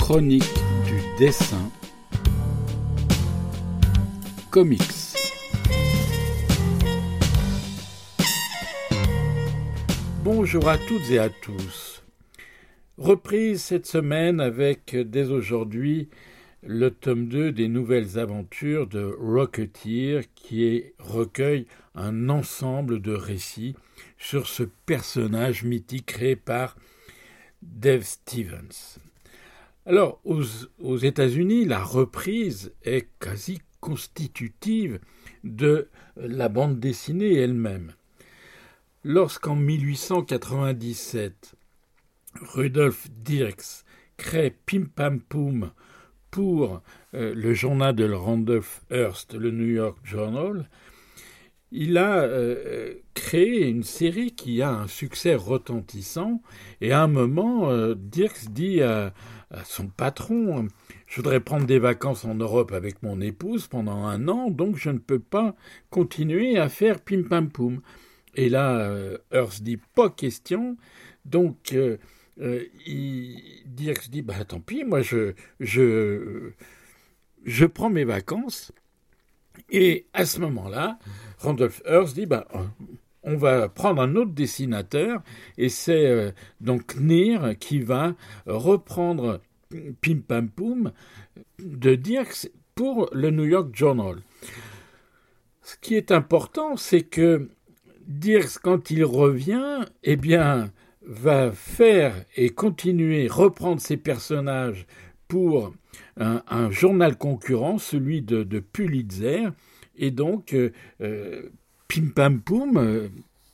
Chronique du dessin, comics. Bonjour à toutes et à tous. Reprise cette semaine avec, dès aujourd'hui, le tome 2 des nouvelles aventures de Rocketeer qui recueille un ensemble de récits sur ce personnage mythique créé par Dave Stevens. Alors, aux États-Unis, la reprise est quasi constitutive de la bande dessinée elle-même. Lorsqu'en 1897, Rudolf Dirks crée Pim Pam Poum pour le journal de Randolph Hearst, le New York Journal, il a créé une série qui a un succès retentissant et à un moment, Dirks dit à son patron « Je voudrais prendre des vacances en Europe avec mon épouse pendant 1 an, donc je ne peux pas continuer à faire Pim Pam Poum ». Et là, Hearst dit « Pas question ». Donc, Dirks dit « Tant pis, moi je prends mes vacances ». Et à ce moment-là, Randolph Hearst dit on va prendre un autre dessinateur, et c'est donc Near qui va reprendre Pim Pam Poum de Dirks pour le New York Journal. Ce qui est important, c'est que Dirks, quand il revient, va faire et continuer, reprendre ses personnages pour un journal concurrent, celui de Pulitzer, et donc Pim Pam Poum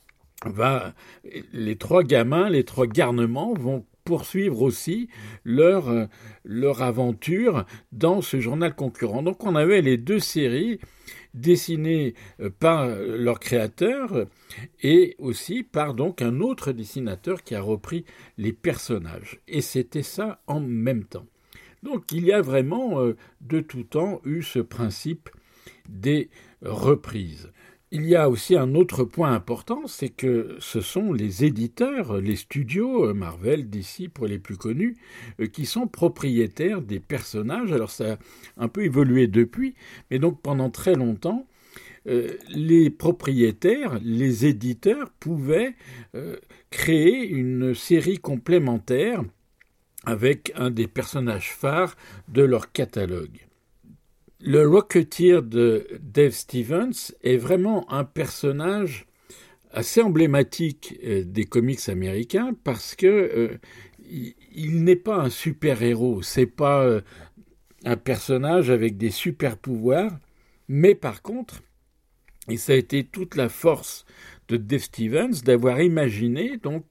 les 3 gamins, les 3 garnements vont poursuivre aussi leur aventure dans ce journal concurrent. Donc on avait les 2 séries dessinées par leur créateur et aussi par donc un autre dessinateur qui a repris les personnages. Et c'était ça en même temps. Donc il y a vraiment de tout temps eu ce principe des reprises. Il y a aussi un autre point important, c'est que ce sont les éditeurs, les studios, Marvel, DC pour les plus connus, qui sont propriétaires des personnages. Alors ça a un peu évolué depuis, mais donc pendant très longtemps, les propriétaires, les éditeurs pouvaient créer une série complémentaire avec un des personnages phares de leur catalogue. Le Rocketeer de Dave Stevens est vraiment un personnage assez emblématique des comics américains parce que il n'est pas un super-héros, c'est pas un personnage avec des super-pouvoirs, mais par contre, et ça a été toute la force de Dave Stevens d'avoir imaginé donc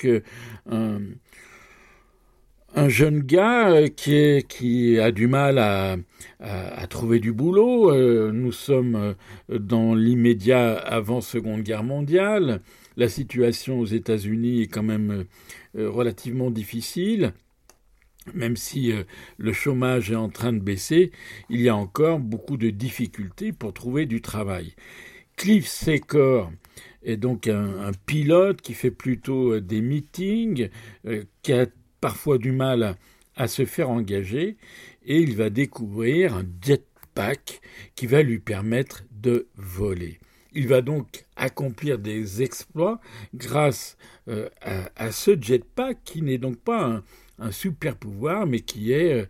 un jeune gars qui a du mal à trouver du boulot. Nous sommes dans l'immédiat avant Seconde Guerre mondiale. La situation aux États-Unis est quand même relativement difficile. Même si le chômage est en train de baisser, il y a encore beaucoup de difficultés pour trouver du travail. Cliff Secor est donc un pilote qui fait plutôt des meetings, qui a parfois du mal à se faire engager, et il va découvrir un jetpack qui va lui permettre de voler. Il va donc accomplir des exploits grâce à ce jetpack qui n'est donc pas un super pouvoir, mais qui est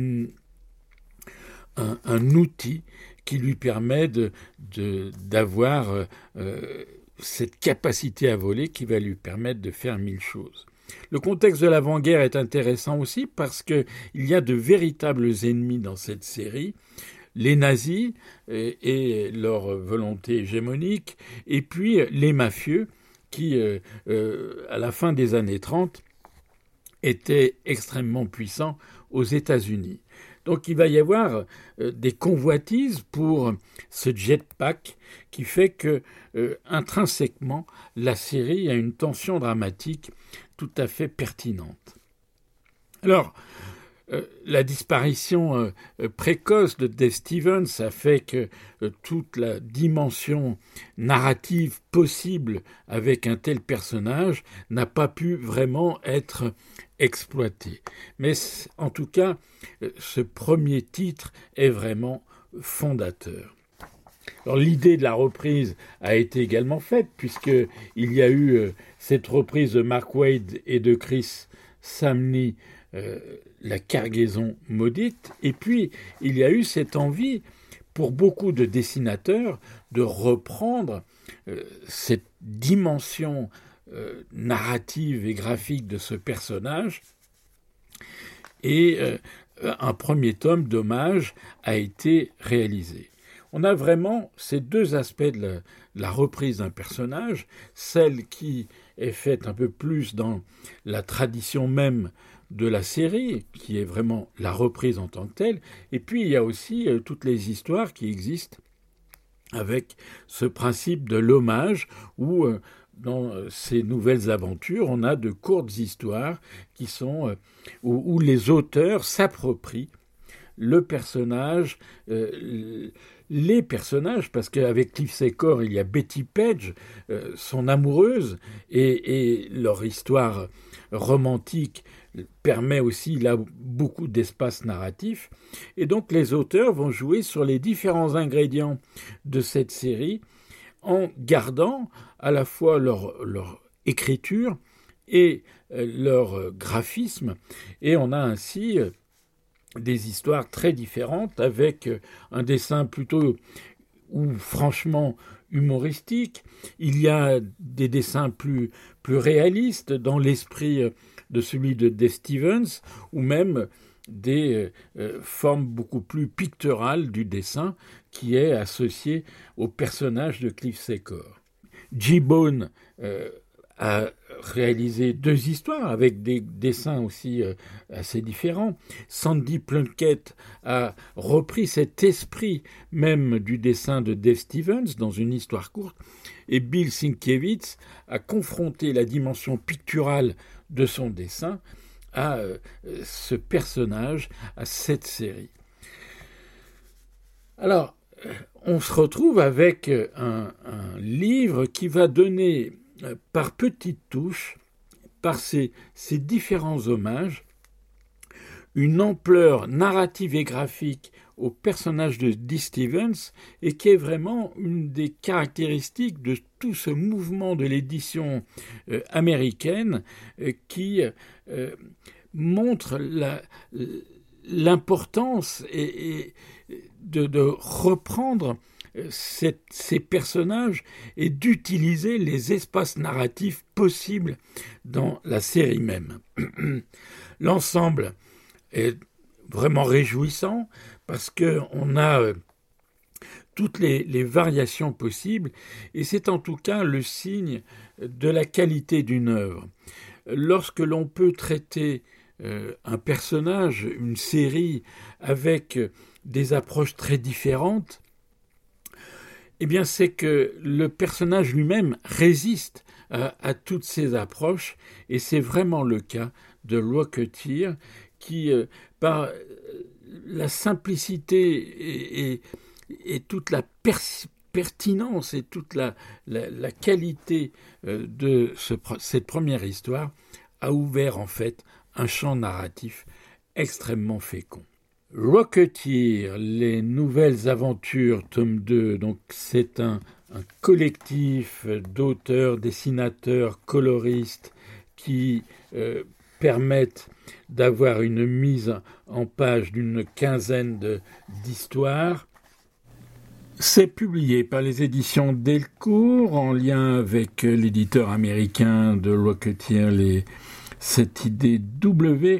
un outil qui lui permet d'avoir cette capacité à voler qui va lui permettre de faire 1000 choses. Le contexte de l'avant-guerre est intéressant aussi parce qu'il y a de véritables ennemis dans cette série, les nazis et leur volonté hégémonique, et puis les mafieux qui, à la fin des années 30, étaient extrêmement puissants aux États-Unis. Donc il va y avoir des convoitises pour ce jetpack qui fait que intrinsèquement la série a une tension dramatique tout à fait pertinente. Alors la disparition précoce de Dave Stevens a fait que toute la dimension narrative possible avec un tel personnage n'a pas pu vraiment être exploité. Mais en tout cas, ce premier titre est vraiment fondateur. Alors, l'idée de la reprise a été également faite, puisqu'il y a eu cette reprise de Mark Waid et de Chris Samnee, La cargaison maudite, et puis il y a eu cette envie pour beaucoup de dessinateurs de reprendre cette dimension narrative et graphique de ce personnage, et un premier tome d'hommage a été réalisé. On a vraiment ces deux aspects de la reprise d'un personnage, celle qui est faite un peu plus dans la tradition même de la série, qui est vraiment la reprise en tant que telle, et puis il y a aussi toutes les histoires qui existent avec ce principe de l'hommage, où dans ces nouvelles aventures, on a de courtes histoires qui sont où les auteurs s'approprient le personnage, les personnages, parce qu'avec Cliff Secor, il y a Betty Page, son amoureuse, et leur histoire romantique permet aussi là beaucoup d'espace narratif. Et donc les auteurs vont jouer sur les différents ingrédients de cette série en gardant à la fois leur écriture et leur graphisme. Et on a ainsi des histoires très différentes avec un dessin plutôt ou franchement humoristique. Il y a des dessins plus réalistes dans l'esprit de celui de Dave Stevens, ou même des formes beaucoup plus picturales du dessin qui est associé au personnage de Cliff Secor. G-Bone a réalisé 2 histoires avec des dessins aussi assez différents. Sandy Plunkett a repris cet esprit même du dessin de Dave Stevens dans une histoire courte, et Bill Sienkiewicz a confronté la dimension picturale de son dessin à ce personnage, à cette série. Alors, on se retrouve avec un livre qui va donner par petites touches, par ces différents hommages, une ampleur narrative et graphique au personnage de Dee Stevens, et qui est vraiment une des caractéristiques de tout ce mouvement de l'édition américaine qui montre l'importance et de reprendre ces personnages et d'utiliser les espaces narratifs possibles dans la série même. L'ensemble est vraiment réjouissant parce qu'on a toutes les variations possibles, et c'est en tout cas le signe de la qualité d'une œuvre. Lorsque l'on peut traiter un personnage, une série, avec des approches très différentes, eh bien c'est que le personnage lui-même résiste à toutes ces approches, et c'est vraiment le cas de Rocketeer, qui, par la simplicité et toute la pertinence et toute la qualité de cette première histoire, a ouvert en fait un champ narratif extrêmement fécond. Rocketeer, les nouvelles aventures, tome 2, donc c'est un collectif d'auteurs, dessinateurs, coloristes qui permettent d'avoir une mise en page d'une quinzaine d'histoires. C'est publié par les éditions Delcourt en lien avec l'éditeur américain de Rocketeer, cette idée W.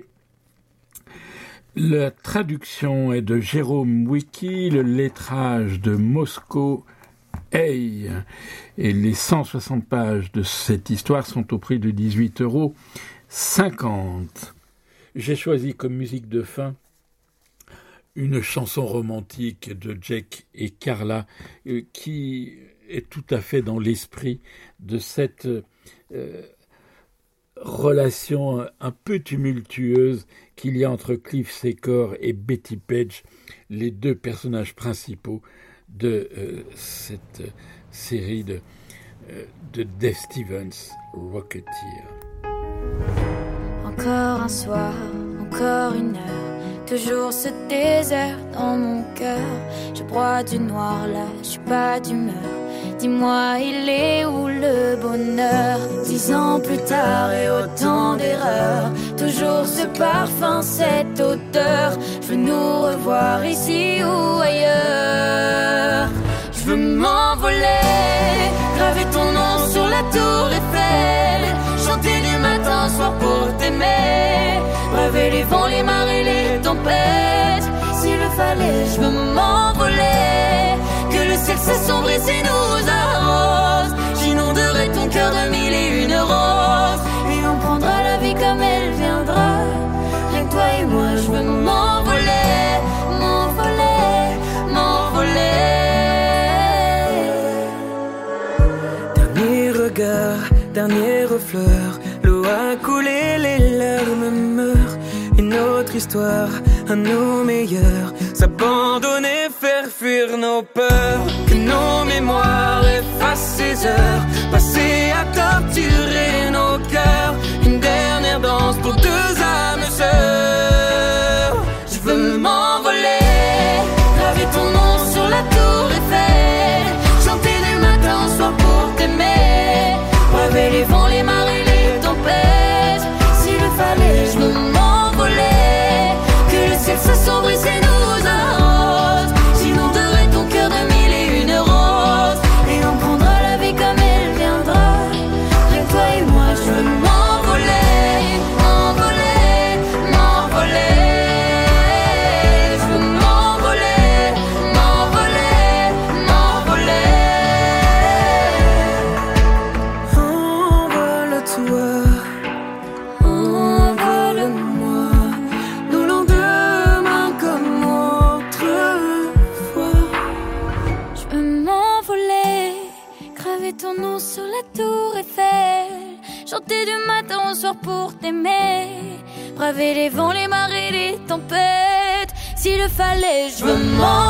La traduction est de Jérôme Wiki, le lettrage de Moscow Hey. Et les 160 pages de cette histoire sont au prix de 18,50 €. J'ai choisi comme musique de fin une chanson romantique de Jake et Carla qui est tout à fait dans l'esprit de cette relation un peu tumultueuse qu'il y a entre Cliff Secor et Betty Page, les deux personnages principaux de cette série de Dave Stevens, Rocketeer. Encore un soir, encore une heure, toujours ce désert dans mon cœur. Je broie du noir là, je suis pas d'humeur. Dis-moi, il est où le bonheur? 10 ans plus tard et autant d'erreurs, toujours ce parfum, cette odeur. Je veux nous revoir ici ou ailleurs. Je veux m'envoler, graver ton nom sur la tour Eiffel, chanter du matin au soir pour t'aimer, braver les vents, les marées, les tempêtes. S'il le fallait, je veux m'envoler, que le ciel s'assombrisse et nous arrose. J'inonderai ton cœur de 1001 roses, et on prendra la vie comme elle viendra. Rien que toi et moi, je veux m'envoler, m'envoler, m'envoler. Dernier regard, dernière fleur, l'eau a coulé, les larmes meurent. Une autre histoire, à nos meilleurs, s'abandonner, faire fuir nos peurs. Que nos mémoires effacent ces heures passées à torturer nos cœurs. Une dernière danse pour deux âmes sœurs. Je veux m'envoler, graver ton nom sur la tour Eiffel, chanter du matin au soir pour t'aimer, braver les vents, les marées, les tempêtes. S'il le fallait, je veux m'envoler, que le ciel s'assombrisse et nous arrose. J'inonderai ton cœur de 1001 roses, et on prendra la vie comme elle viendra. Rien que toi et moi, je veux m'envoler, m'envoler, m'envoler. Je veux m'envoler, m'envoler, m'envoler. Envole-toi, envole-moi, nos lendemains comme autrefois. Je veux m'envoler, graver ton nom sur la tour Eiffel, chanter du matin au soir pour t'aimer, braver les vents, les marées, les tempêtes. S'il le fallait, je veux m'envoler.